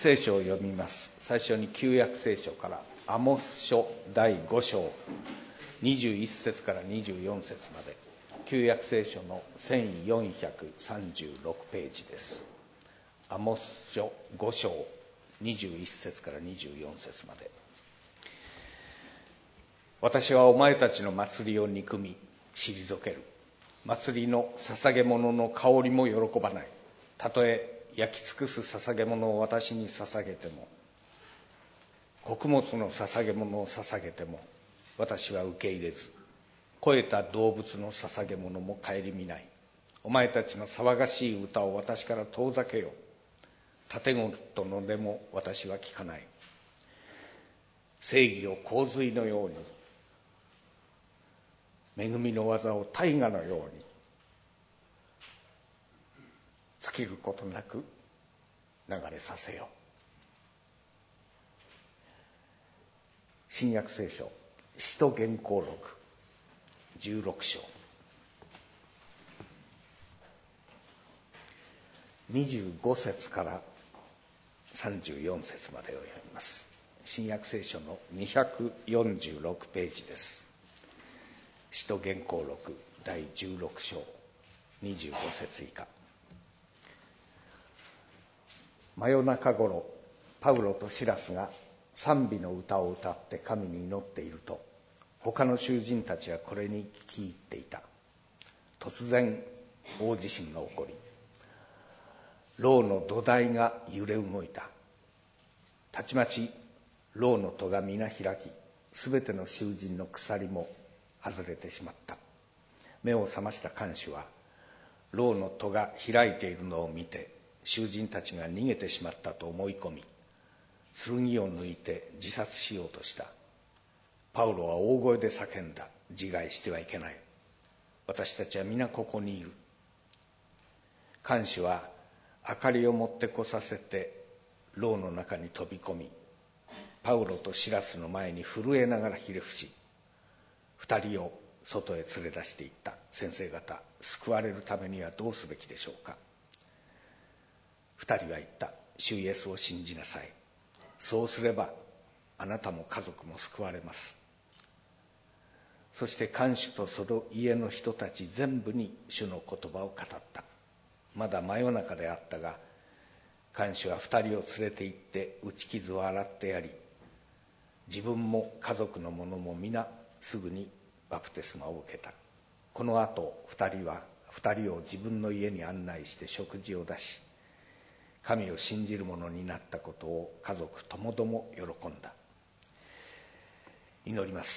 聖書を読みます。最初に旧約聖書からアモス書第5章21節から24節まで、旧約聖書の1436ページです。アモス書5章21節から24節まで。私はお前たちの祭りを憎み退ける。祭りの捧げ物の香りも喜ばない。たとえ焼き尽くす捧げ物を私に捧げても、穀物の捧げ物を捧げても私は受け入れず、肥えた動物の捧げ物も顧みない。お前たちの騒がしい歌を私から遠ざけよ。盾事の音も私は聞かない。正義を洪水のように、恵みの技を大河のように尽きることなく流れさせよ。新約聖書使徒言行録16章25節から34節までを読みます。新約聖書の246ページです。使徒言行録第16章25節以下。真夜中ごろ、パウロとシラスが賛美の歌を歌って神に祈っていると、他の囚人たちはこれに聞き入っていた。突然大地震が起こり、牢の土台が揺れ動いた。たちまち牢の戸が皆開き、すべての囚人の鎖も外れてしまった。目を覚ました看守は牢の戸が開いているのを見て、囚人たちが逃げてしまったと思い込み、剣を抜いて自殺しようとした。パウロは大声で叫んだ。自害してはいけない。私たちは皆ここにいる。看守は明かりを持ってこさせて牢の中に飛び込み、パウロとシラスの前に震えながらひれ伏し、二人を外へ連れ出していった。先生方、救われるためにはどうすべきでしょうか。二人は言った。主イエスを信じなさい。そうすればあなたも家族も救われます。そして看守とその家の人たち全部に主の言葉を語った。まだ真夜中であったが、看守は二人を連れて行って打ち傷を洗ってやり、自分も家族の者も皆すぐにバプテスマを受けた。この後二人を自分の家に案内して食事を出し、神を信じる者になったことを家族ともども喜んだ。祈ります。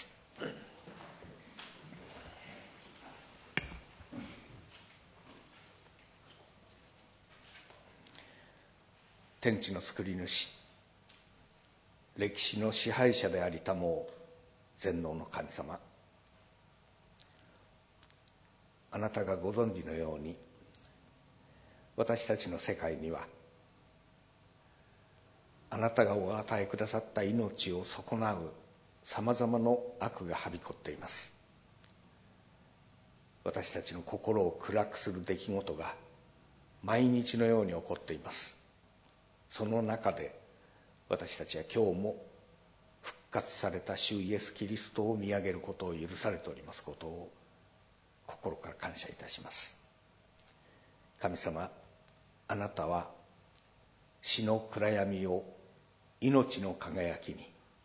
天地の作り主、歴史の支配者でありたもう全能の神様、あなたがご存知のように、私たちの世界にはあなたがお与えくださった命を損なうさまざまな悪がはびこっています。私たちの心を暗くする出来事が毎日のように起こっています。その中で私たちは今日も復活された主イエス・キリストを見上げることを許されておりますことを心から感謝いたします。神様、あなたは死の暗闇を命の輝きに、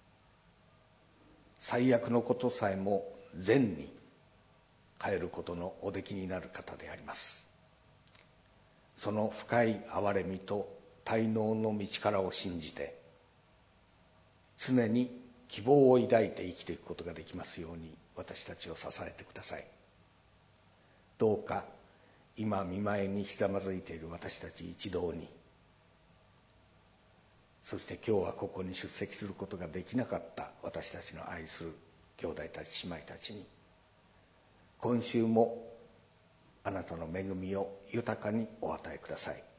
最悪のことさえも善に変えることのおできになる方であります。その深い憐れみと滞納の道からを信じて、常に希望を抱いて生きていくことができますように私たちを支えてください。どうか今見舞いにひざまずいている私たち一同に、そして今日はここに出席することができなかった私たちの愛する兄弟たち姉妹たちに、今週もあなたの恵みを豊かにお与えください。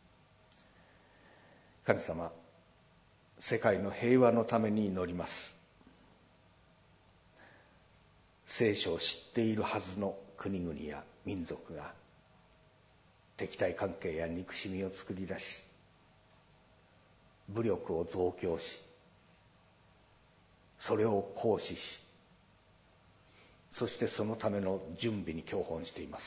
神様、世界の平和のために祈ります。聖書を知っているはずの国々や民族が敵対関係や憎しみを作り出し、 武力を増強し、それを行使し、そしてそのための準備に教本しています。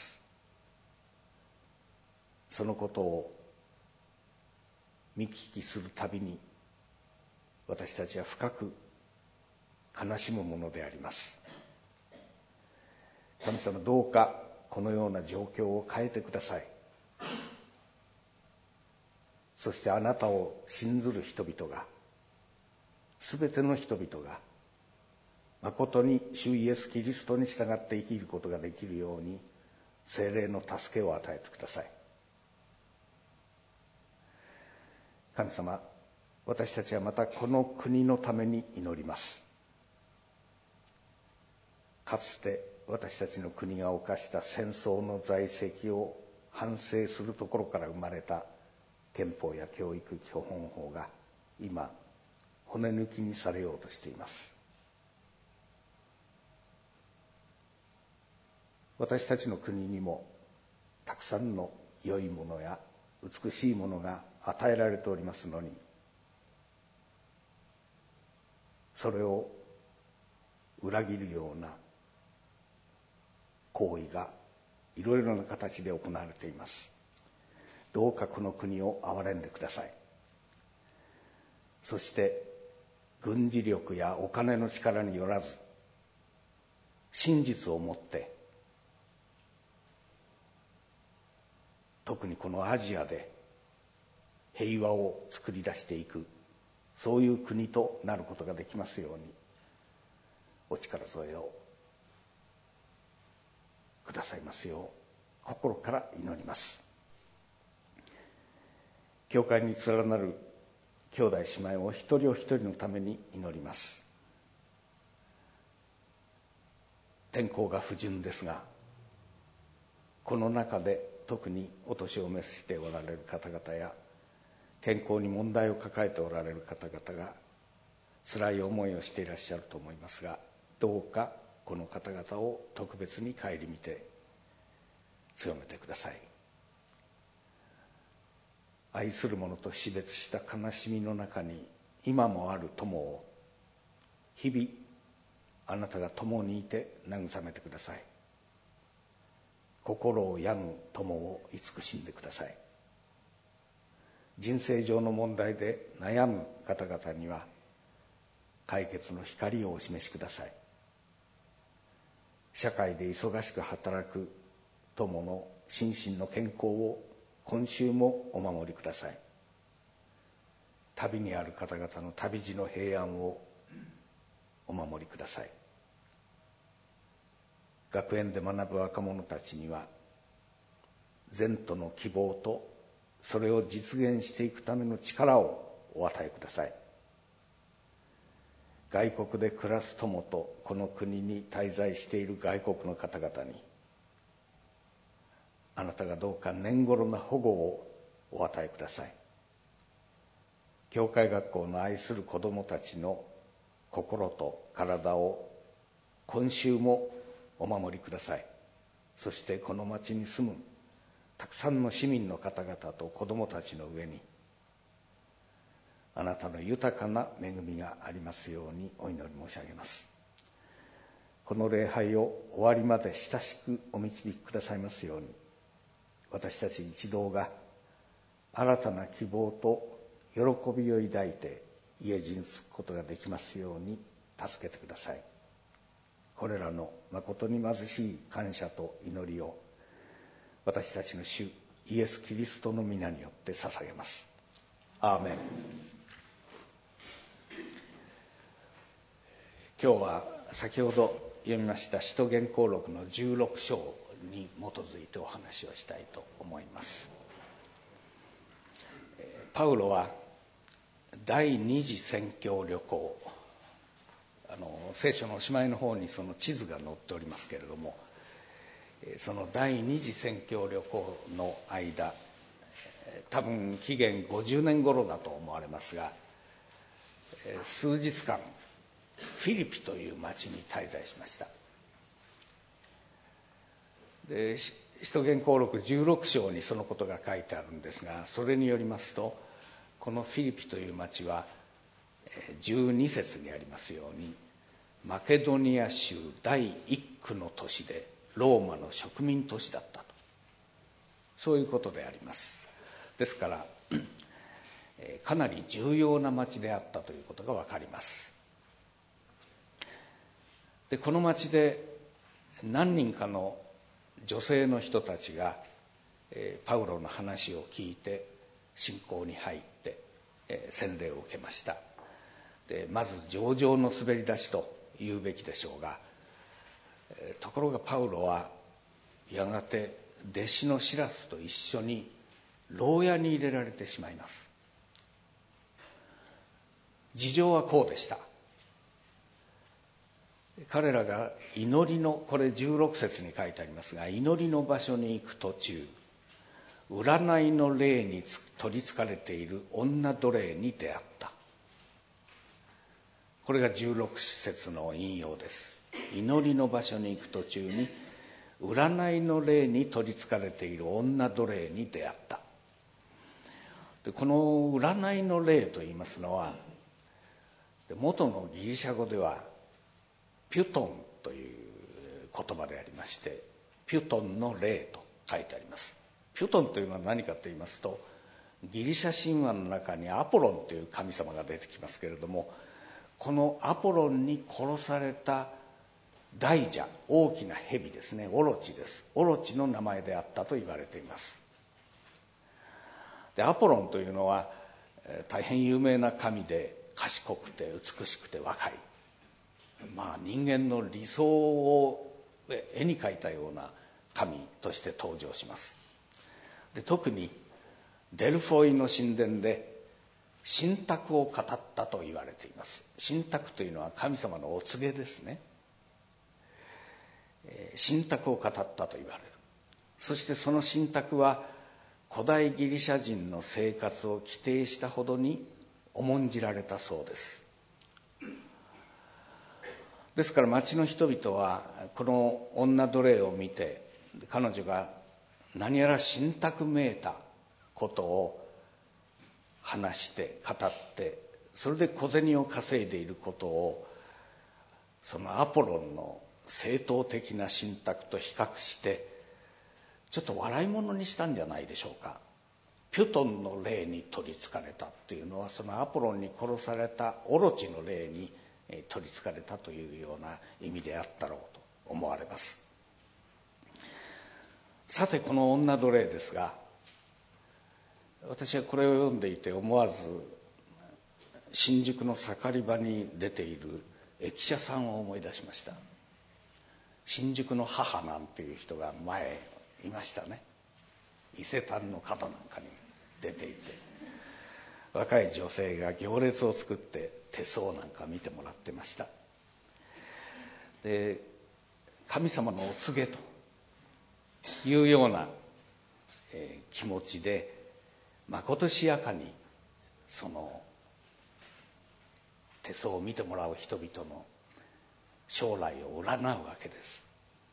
そのことを見聞きするたびに、私たちは深く悲しむものであります。神様、どうかこのような状況を変えてください。そしてあなたを信ずる人々が、すべての人々がまことに主イエス・キリストに従って生きることができるように、聖霊の助けを与えてください。神様、私たちはまたこの国のために祈ります。かつて私たちの国が犯した戦争の罪責を反省するところから生まれた憲法や教育基本法が今骨抜きにされようとしています。私たちの国にもたくさんの良いものや美しいものが与えられておりますのに、それを裏切るような行為がいろいろな形で行われています。どうかこの国を憐れんでください。そして軍事力やお金の力によらず、真実をもって特にこのアジアで平和を作り出していく、そういう国となることができますように、お力添えをくださいますよう心から祈ります。教会に連なる兄弟姉妹を一人お一人のために祈ります。天候が不順ですが、この中で特にお年を召しておられる方々や健康に問題を抱えておられる方々が辛い思いをしていらっしゃると思いますが、どうかこの方々を特別に顧みて強めてください。愛する者と死別した悲しみの中に今もある友を日々あなたが共にいて慰めてください。心を病む友を慈しんでください。人生上の問題で悩む方々には解決の光をお示しください。社会で忙しく働く友の心身の健康を今週もお守りください。旅にある方々の旅路の平安をお守りください。学園で学ぶ若者たちには前途の希望とそれを実現していくための力をお与えください。外国で暮らす友とこの国に滞在している外国の方々にあなたがどうか年頃な保護をお与えください。教会学校の愛する子どもたちの心と体を今週もお守りください。そしてこの町に住むたくさんの市民の方々と子どもたちの上にあなたの豊かな恵みがありますようにお祈り申し上げます。この礼拝を終わりまで親しくお導きくださいますように、私たち一同が新たな希望と喜びを抱いて家路につくことができますように助けてください。これらの誠に貧しい感謝と祈りを私たちの主イエス・キリストの皆によって捧げます。アーメン。今日は先ほど読みました使徒言行録の16章に基づいてお話をしたいと思います。パウロは第二次宣教旅行、聖書のおしまいの方にその地図が載っておりますけれども、その第二次宣教旅行の間、多分紀元50年頃だと思われますが、数日間フィリピという町に滞在しました。で、使徒言行録16章にそのことが書いてあるんですが、それによりますと、 このフィリピという町は12節にありますようにマケドニア州第1区の都市でローマの植民都市だったと、そういうことであります。ですからかなり重要な町であったということが分かります。でこの町で何人かの女性の人たちがパウロの話を聞いて信仰に入って洗礼を受けました。でまず上々の滑り出しと言うべきでしょうが、ところがパウロはやがて弟子のシラスと一緒に牢屋に入れられてしまいます。事情はこうでした。彼らが祈りの、これ16節に書いてありますが、祈りの場所に行く途中、占いの霊に取りつかれている女奴隷に出会った。これが16節の引用です。祈りの場所に行く途中に占いの霊に取りつかれている女奴隷に出会った。でこの占いの霊といいますのは、元のギリシャ語ではピュトンという言葉でありまして、ピュトンの霊と書いてあります。ピュトンというのは何かと言いますと、ギリシャ神話の中にアポロンという神様が出てきますけれども、このアポロンに殺された大蛇、大きな蛇ですね、オロチです。オロチの名前であったと言われています。でアポロンというのは大変有名な神で、賢くて美しくて若い、人間の理想を絵に描いたような神として登場します。で特にデルフォイの神殿で神託を語ったと言われています。神託というのは神様のお告げですね。神託を語ったと言われる。そしてその神託は古代ギリシャ人の生活を規定したほどに重んじられたそうです。ですから町の人々はこの女奴隷を見て、彼女が何やら神託めいたことを話して語って、それで小銭を稼いでいることをそのアポロンの正統的な神託と比較してちょっと笑い物にしたんじゃないでしょうか。ピュトンの霊に取りつかれたっていうのは、そのアポロンに殺されたオロチの霊に取りつかれたというような意味であったろうと思われます。さてこの女奴隷ですが、私はこれを読んでいて思わず新宿の盛り場に出ている駅舎さんを思い出しました。新宿の母なんていう人が前いましたね。伊勢丹の角なんかに出ていて、若い女性が行列を作って手相なんか見てもらってました。で神様のお告げというような、気持ちでまことしやかにその手相を見てもらう人々の将来を占うわけです。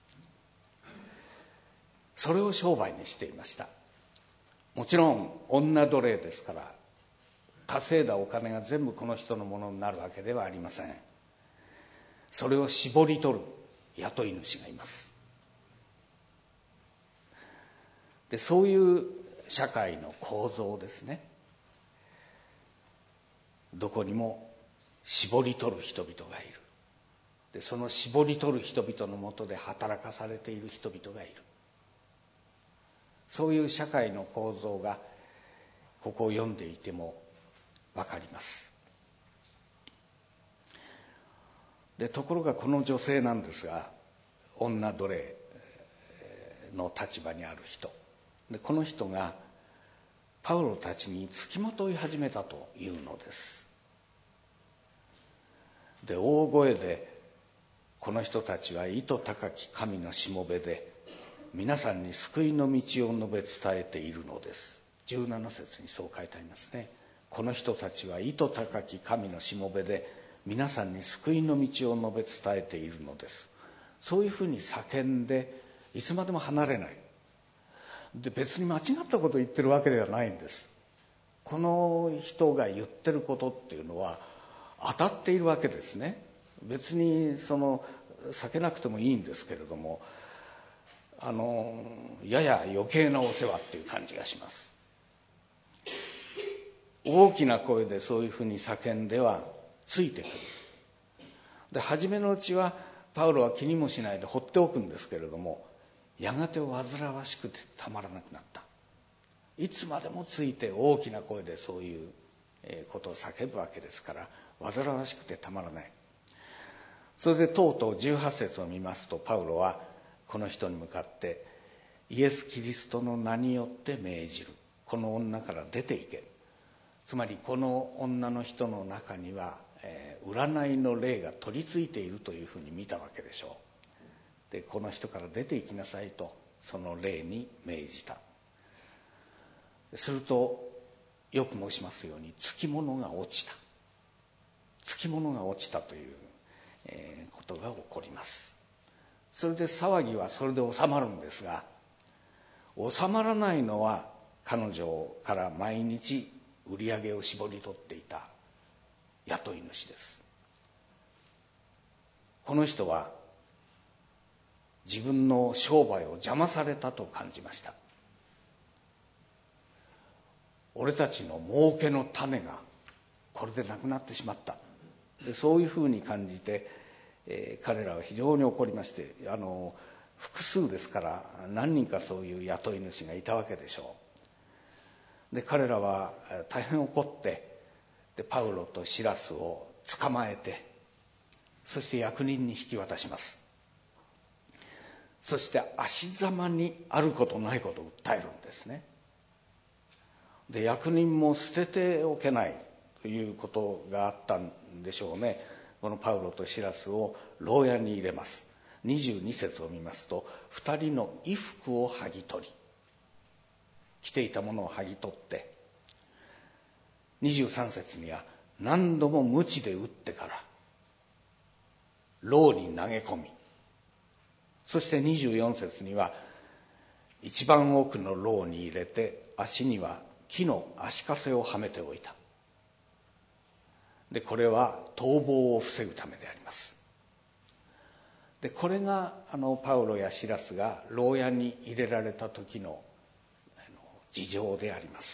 それを商売にしていました。もちろん女奴隷ですから稼いだお金が全部この人のものになるわけではありません。それを絞り取る雇い主がいます。でそういう社会の構造ですね。どこにも絞り取る人々がいる。でその絞り取る人々のもとで働かされている人々がいる。そういう社会の構造がここを読んでいてもわかります。でところがこの女性なんですが、女奴隷の立場にある人で、この人がパウロたちに付きまとい始めたというのです。で大声でこの人たちは意図高き神のしもべで皆さんに救いの道を述べ伝えているのです。17節にそう書いてありますね。この人たちは意図高き神のしもべで皆さんに救いの道を述べ伝えているのです。そういうふうに叫んでいつまでも離れない。で別に間違ったことを言ってるわけではないんです。 この人が言ってることっていうのは当たっているわけですね。別に避けなくてもいいんですけれども、やや余計なお世話っていう感じがします。大きな声でそういうふうに叫んではついてくる。で、初めのうちはパウロは気にもしないで放っておくんですけれども、やがて煩わしくてたまらなくなった。いつまでもついて大きな声でそういうことを叫ぶわけですから、煩わしくてたまらない。それでとうとう18節を見ますと、パウロはこの人に向かって、イエス・キリストの名によって命じる。この女から出ていけ。つまりこの女の人の中には、占いの霊が取り付いているというふうに見たわけでしょう。で、この人から出ていきなさいと、その霊に命じた。すると、よく申しますように、つきものが落ちた。つきものが落ちたという、ことが起こります。それで騒ぎはそれで収まるんですが、収まらないのは彼女から毎日売り上げを絞り取っていた雇い主です。この人は自分の商売を邪魔されたと感じました。俺たちの儲けの種がこれでなくなってしまった。で、そういうふうに感じて、彼らは非常に怒りまして、複数ですから何人かそういう雇い主がいたわけでしょう。で、彼らは大変怒って、でパウロとシラスを捕まえて、そして役人に引き渡します。そして足ざまにあることないことを訴えるんですね。で、役人も捨てておけないということがあったんでしょうね。このパウロとシラスを牢屋に入れます。22節を見ますと、2人の衣服を剥ぎ取り、着ていたものを剥ぎ取って、23節には何度も鞭で打ってから牢に投げ込み、そして24節には一番奥の牢に入れて、足には木の足かせをはめておいた。で、これは逃亡を防ぐためであります。で、これがパウロやシラスが牢屋に入れられた時の事情であります。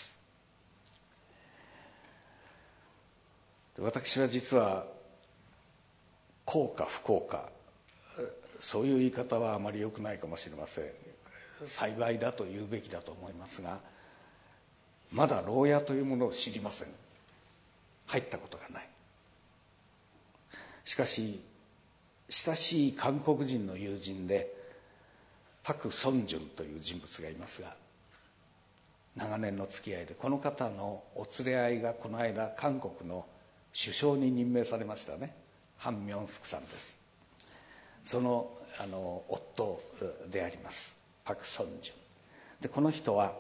で、私は実は幸か不幸か、そういう言い方はあまり良くないかもしれません。幸いだと言うべきだと思いますが、まだ牢屋というものを知りません。入ったことがない。しかし、親しい韓国人の友人でパク・ソンジュンという人物がいますが、長年の付き合いで、この方のお連れ合いがこの間韓国の首相に任命されましたね。ハン・ミョンスクさんです。その夫でありますパク・ソンジュンで、この人は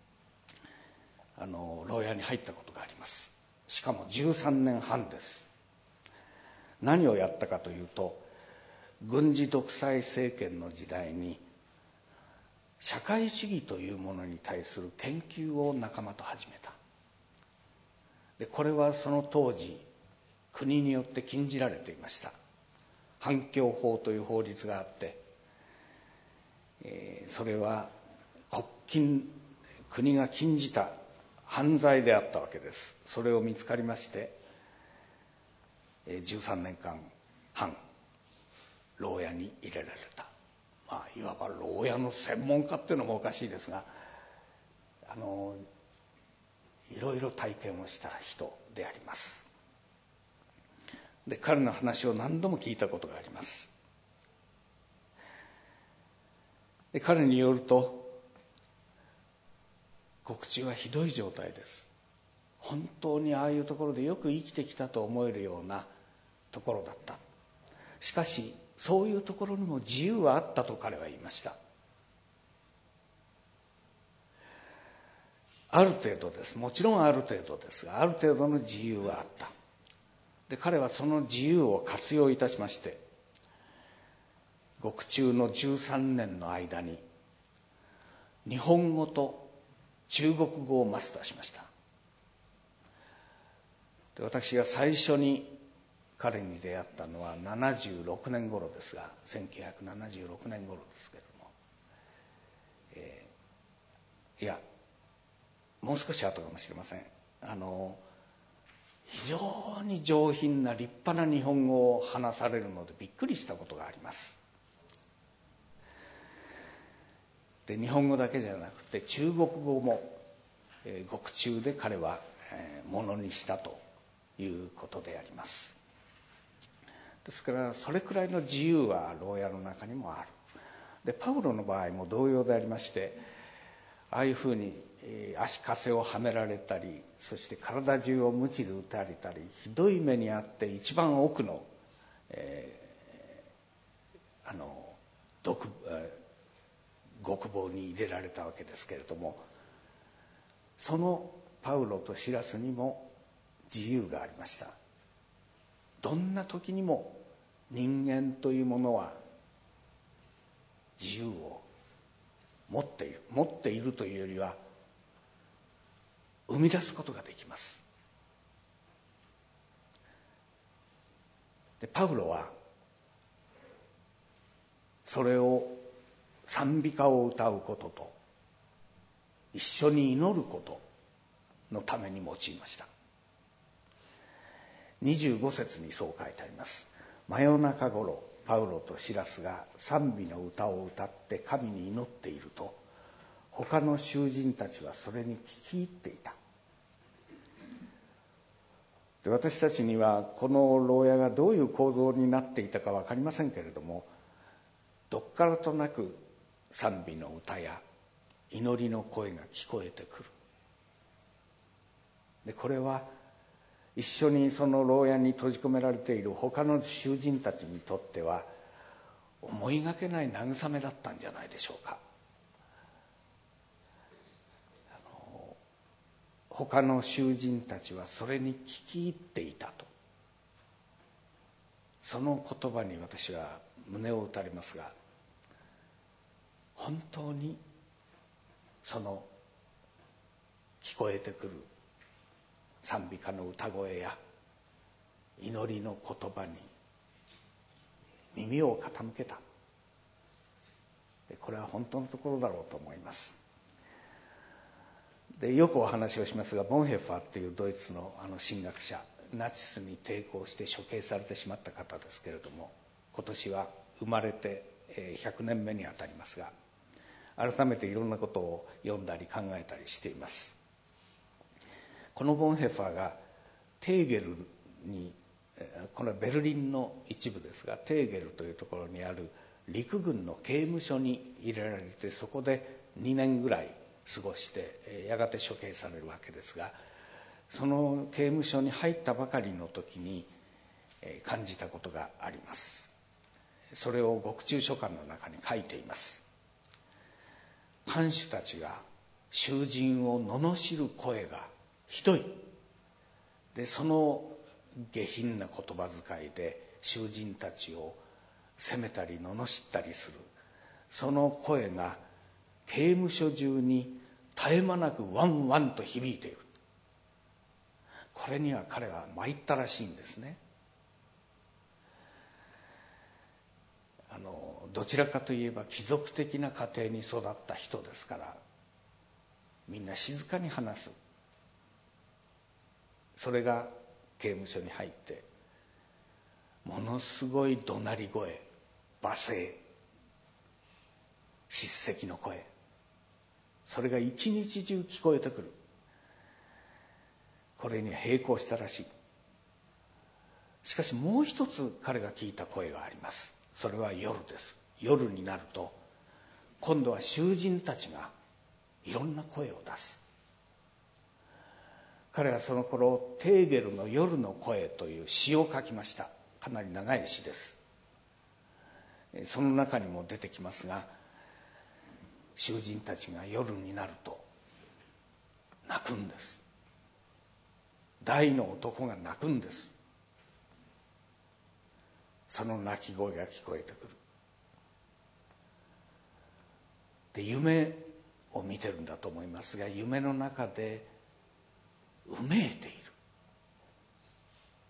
牢屋に入ったことがあります。しかも13年半です。何をやったかというと、軍事独裁政権の時代に社会主義というものに対する研究を仲間と始めた。で、これはその当時国によって禁じられていました。反共法という法律があって、それは国が禁じた犯罪であったわけです。それを見つかりまして、13年間半牢屋に入れられた。いわば牢屋の専門家っていうのもおかしいですが、いろいろ体験をした人であります。で、彼の話を何度も聞いたことがあります。で、彼によると、獄中はひどい状態です。本当にああいうところでよく生きてきたと思えるようなところだった。しかし、そういうところにも自由はあったと彼は言いました。ある程度です。もちろんある程度ですが、ある程度の自由はあった。で、彼はその自由を活用いたしまして、獄中の13年の間に日本語と中国語をマスターしました。 で、私が最初に彼に出会ったのは76年頃ですが、1976年頃ですけれども、いやもう少し後かもしれません。非常に上品な立派な日本語を話されるのでびっくりしたことがあります。で、日本語だけじゃなくて中国語も獄中で彼はものにしたということであります。ですからそれくらいの自由は牢屋の中にもある。で、パウロの場合も同様でありまして、ああいうふうに足かせをはめられたり、そして体中を鞭で打たれたり、ひどい目にあって一番奥の、獄房に入れられたわけですけれども、そのパウロとシラスにも自由がありました。どんな時にも人間というものは自由を持っているというよりは生み出すことができます。で、パウロはそれを賛美歌を歌うことと一緒に祈ることのために用いました。25節にそう書いてあります。真夜中ごろパウロとシラスが賛美の歌を歌って神に祈っていると、他の囚人たちはそれに聞き入っていた。で、私たちにはこの牢屋がどういう構造になっていたか分かりませんけれども、どっからとなく賛美の歌や祈りの声が聞こえてくる。で、これは一緒にその牢屋に閉じ込められている他の囚人たちにとっては思いがけない慰めだったんじゃないでしょうか。他の囚人たちはそれに聞き入っていたと、その言葉に私は胸を打たれますが、本当にその聞こえてくる賛美歌の歌声や祈りの言葉に耳を傾けた。これは本当のところだろうと思います。で、よくお話をしますが、ボンヘッファーっていうドイツの神学者、ナチスに抵抗して処刑されてしまった方ですけれども、今年は生まれて100年目にあたりますが、改めていろんなことを読んだり考えたりしています。このボンヘッファーがテーゲルに、これはベルリンの一部ですが、テーゲルというところにある陸軍の刑務所に入れられて、そこで2年ぐらい過ごしてやがて処刑されるわけですが、その刑務所に入ったばかりの時に感じたことがあります。それを獄中書簡の中に書いています。看守たちが囚人を罵る声がひどい。で、その下品な言葉遣いで囚人たちを責めたり罵ったりする、その声が刑務所中に絶え間なくワンワンと響いている。これには彼は参ったらしいんですね。どちらかといえば貴族的な家庭に育った人ですから、みんな静かに話す。それが刑務所に入ってものすごい怒鳴り声、罵声、叱責の声、それが一日中聞こえてくる。これに並行したらしい。しかしもう一つ彼が聞いた声があります。それは夜です。夜になると今度は囚人たちがいろんな声を出す。彼はその頃テーゲルの夜の声という詩を書きました。かなり長い詩です。その中にも出てきますが、囚人たちが夜になると泣くんです。大の男が泣くんです。その泣き声が聞こえてくる。で、夢を見てるんだと思いますが、夢の中でうめいている。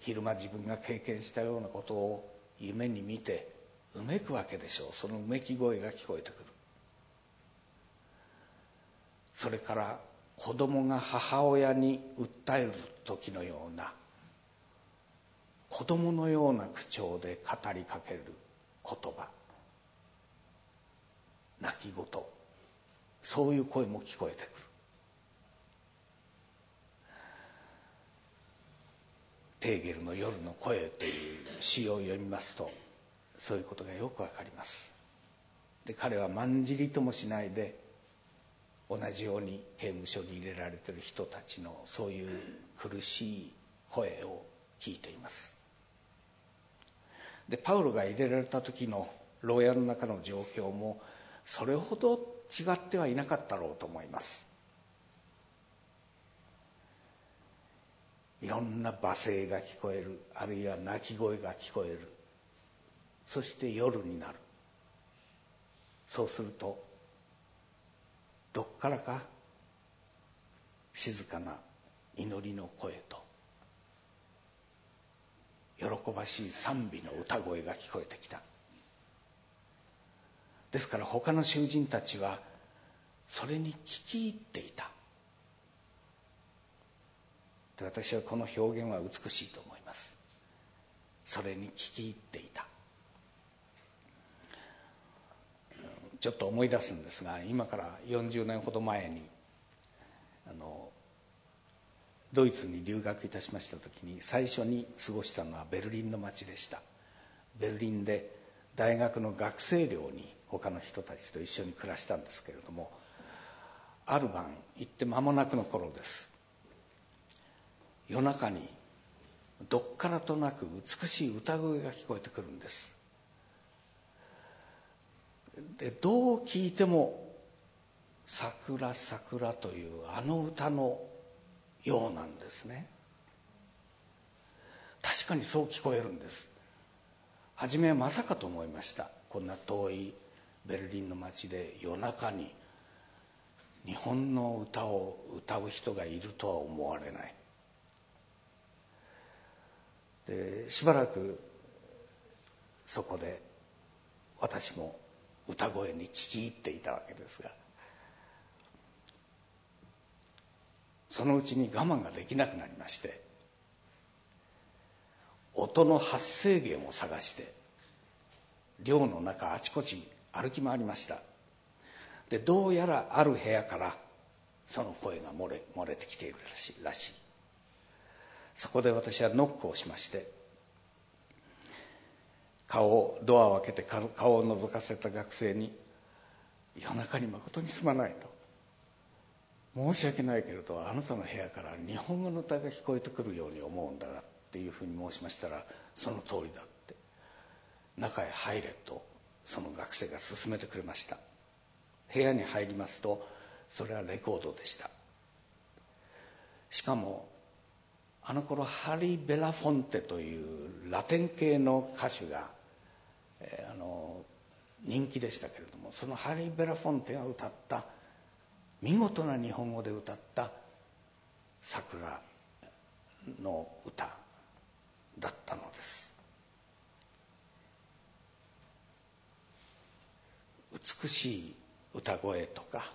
昼間自分が経験したようなことを夢に見てうめくわけでしょう。そのうめき声が聞こえてくる。それから子供が母親に訴える時のような子供のような口調で語りかける言葉、泣き言、そういう声も聞こえてくる。テーゲルの夜の声という詩を読みますとそういうことがよくわかります。で、彼はまんじりともしないで同じように刑務所に入れられている人たちのそういう苦しい声を聞いています。で、パウロが入れられた時の牢屋の中の状況もそれほど違ってはいなかったろうと思います。いろんな罵声が聞こえる、あるいは泣き声が聞こえる。そして夜になる。そうするとどっからか静かな祈りの声と喜ばしい賛美の歌声が聞こえてきた。ですから他の囚人たちはそれに聞き入っていた。で、私はこの表現は美しいと思います。それに聞き入っていた。ちょっと思い出すんですが、今から40年ほど前にドイツに留学いたしました時に最初に過ごしたのはベルリンの街でした。ベルリンで大学の学生寮に他の人たちと一緒に暮らしたんですけれども、ある晩行って間もなくの頃です。夜中にどっからとなく美しい歌声が聞こえてくるんです。で、どう聞いても桜桜というあの歌のようなんですね。確かにそう聞こえるんです。初めはまさかと思いました。こんな遠いベルリンの街で夜中に日本の歌を歌う人がいるとは思われない。で、しばらくそこで私も歌声に聞き入っていたわけですが、そのうちに我慢ができなくなりまして、音の発生源を探して寮の中あちこち歩き回りました。で、どうやらある部屋からその声が漏れてきているらしい。そこで私はノックをしまして、ドアを開けて顔を覗かせた学生に、夜中に誠にすまないと、申し訳ないけれどあなたの部屋から日本語の歌が聞こえてくるように思うんだがっていうふうに申しましたら、その通りだって、中へ入れとその学生が勧めてくれました。部屋に入りますと、それはレコードでした。しかもあの頃ハリー・ベラフォンテというラテン系の歌手が、人気でしたけれども、そのハリー・ベラフォンテが歌った見事な日本語で歌った桜の歌だったのです。美しい歌声とか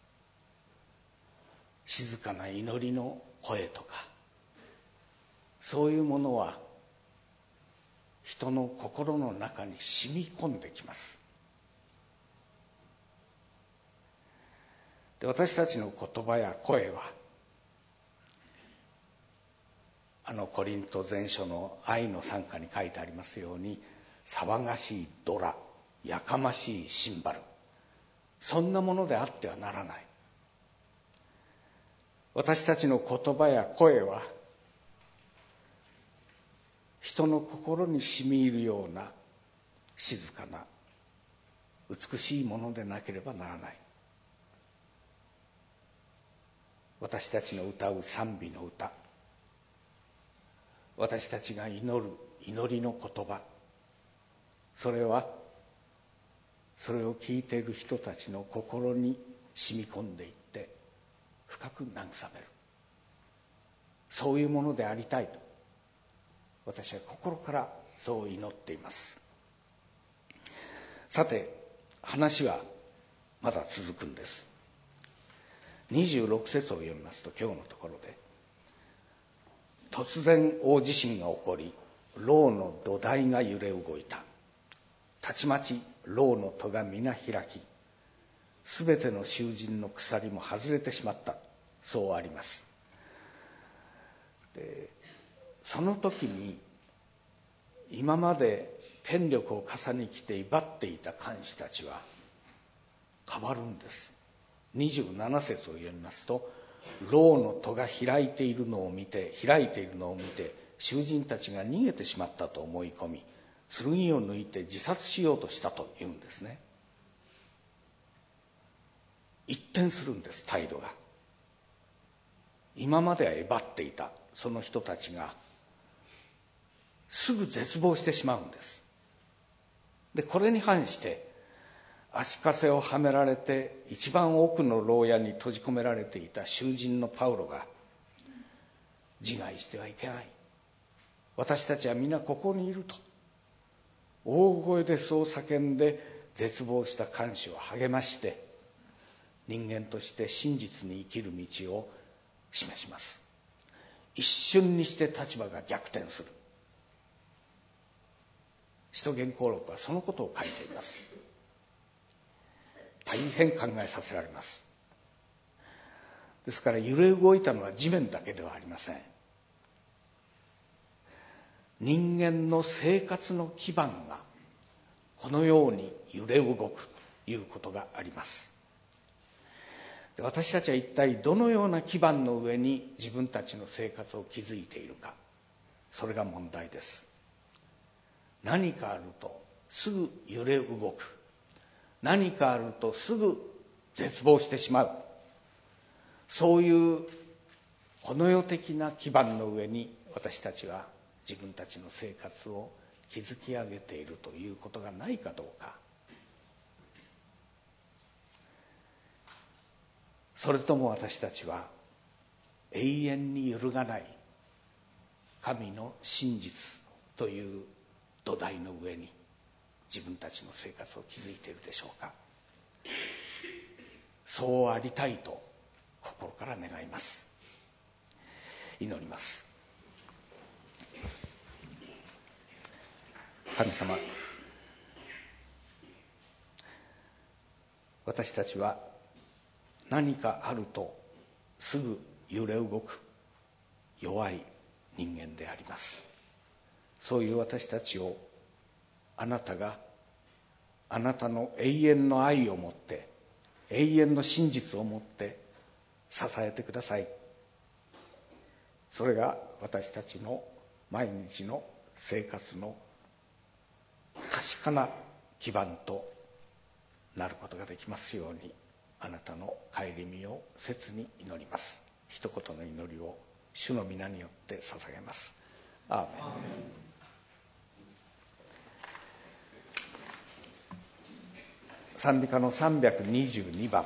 静かな祈りの声とか、そういうものは人の心の中に染み込んできます。で、私たちの言葉や声はコリント前書の愛の賛歌に書いてありますように、騒がしいドラ、やかましいシンバル、そんなものであってはならない。私たちの言葉や声は人の心に染み入るような静かな美しいものでなければならない。私たちの歌う賛美の歌、私たちが祈る祈りの言葉、それはそれを聞いている人たちの心に染み込んでいって深く慰める、そういうものでありたいと私は心からそう祈っています。さて、話はまだ続くんです。26節を読みますと、今日のところで、突然大地震が起こり、牢の土台が揺れ動いた。たちまち牢の戸が皆開き、すべての囚人の鎖も外れてしまった。そうあります。で、その時に今まで権力を笠に着て威張っていた看守たちは変わるんです。27節を読みますと、牢の戸が開いているのを見て囚人たちが逃げてしまったと思い込み、剣を抜いて自殺しようとしたというんですね。一転するんです、態度が。今までは威張っていたその人たちがすぐ絶望してしまうんです。で、これに反して足かせをはめられて一番奥の牢屋に閉じ込められていた囚人のパウロが、自害してはいけない、私たちは皆ここにいると大声でそう叫んで、絶望した看守を励まして、人間として真実に生きる道を示します。一瞬にして立場が逆転する。使徒言行録はそのことを書いています。大変考えさせられます。ですから揺れ動いたのは地面だけではありません。人間の生活の基盤がこのように揺れ動くということがあります。私たちは一体どのような基盤の上に自分たちの生活を築いているか、それが問題です。何かあるとすぐ揺れ動く、何かあるとすぐ絶望してしまう、そういうこの世的な基盤の上に私たちは自分たちの生活を築き上げているということがないかどうか、それとも私たちは永遠に揺るがない神の真実という土台の上に自分たちの生活を築いているでしょうか。そうありたいと心から願います。祈ります。神様、私たちは何かあるとすぐ揺れ動く弱い人間であります。そういう私たちをあなたがあなたの永遠の愛をもって、永遠の真実をもって支えてください。それが私たちの毎日の生活の確かな基盤となることができますように、あなたの顧みを切に祈ります。一言の祈りを主の皆によって捧げます。アーメン。賛美歌の322番。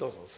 そうそう